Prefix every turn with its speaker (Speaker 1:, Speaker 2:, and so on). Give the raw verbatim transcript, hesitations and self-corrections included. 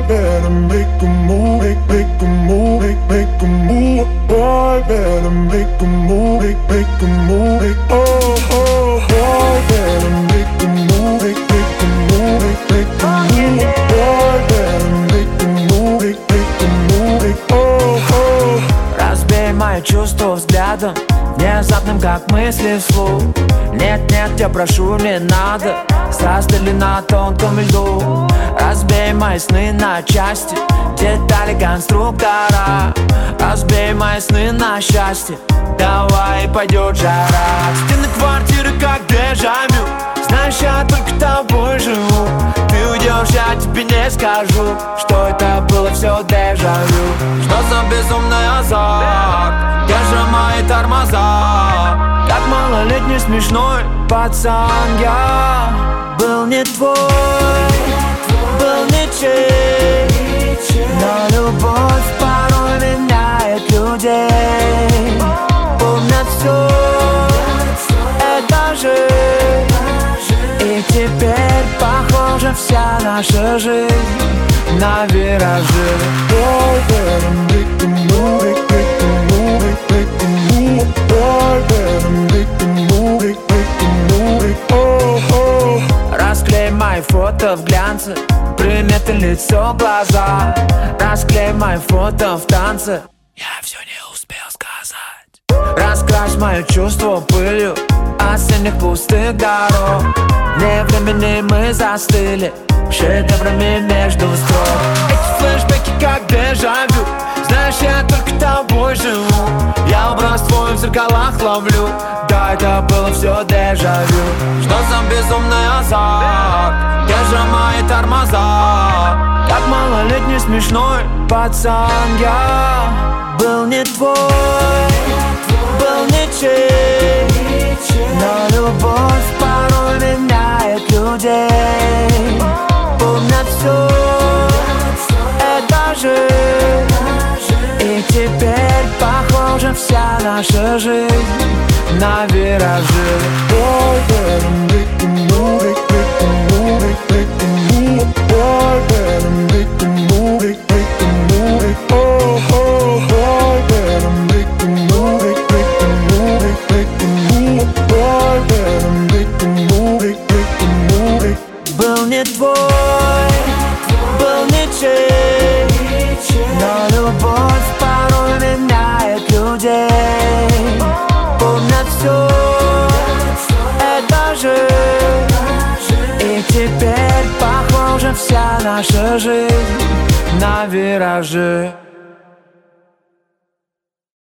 Speaker 1: better make a move, make, make a move, make, make a move. Boy, better make a move, make, make a move, make, oh, oh. Boy, better make a move, make, make a move, make, make a move. Boy, better make a move, make, make a move, make, oh, oh.
Speaker 2: Разбей мои чувства взглядом, внезапным, как мысли вслух. Нет, нет, я прошу, не надо, страсти ли на тонком льду. Разбей мои сны на части, детали конструктора. Разбей мои сны на счастье, давай пойдет жара. Стены квартиры как дежавю, знаешь, я только тобой живу. Ты уйдешь, я тебе не скажу, что это было все дежавю. Что за безумный азарт, где же мои тормоза? Как малолетний смешной пацан я был не твой, был ничей. Но любовь порой меняет людей. Помнят все, это жизнь. И теперь похожа вся наша жизнь на виражи.
Speaker 1: Boy, better make a move, make, make a move, make, make a move. Boy, better make a move, make, make a move, make, oh, oh.
Speaker 2: Расклей мои фото в глянце, приметы лицо, глаза. Расклей мои фото в танце, я все не успел сказать. Раскрась мои чувства пылью осенних пустых дорог. Вне времени мы застыли шедеврами между строк. Эти флешбеки как дежавю, знаешь, я только тобой живу. Я образ твой в зеркалах ловлю, да, это было все дежавю. Что за безумный азарт, где же мои тормоза? Как малолетний смешной пацан я был не твой, был ничей. Но любовь порой меняет людей. Помнят все, это жизнь. И теперь похожа вся наша жизнь на виражи.
Speaker 1: Boy, better make a move, make, make a move, make, make a move. Boy, better make a move, make, make a move, make, oh, oh. Boy, better make a move, make, make a move, make, make a move. Boy, better make a move, make, make a move, make.
Speaker 2: Был не твой, был ничей. Но любовь порой меняет людей. Помнят все, это жизнь. И теперь похожа вся наша жизнь на виражи.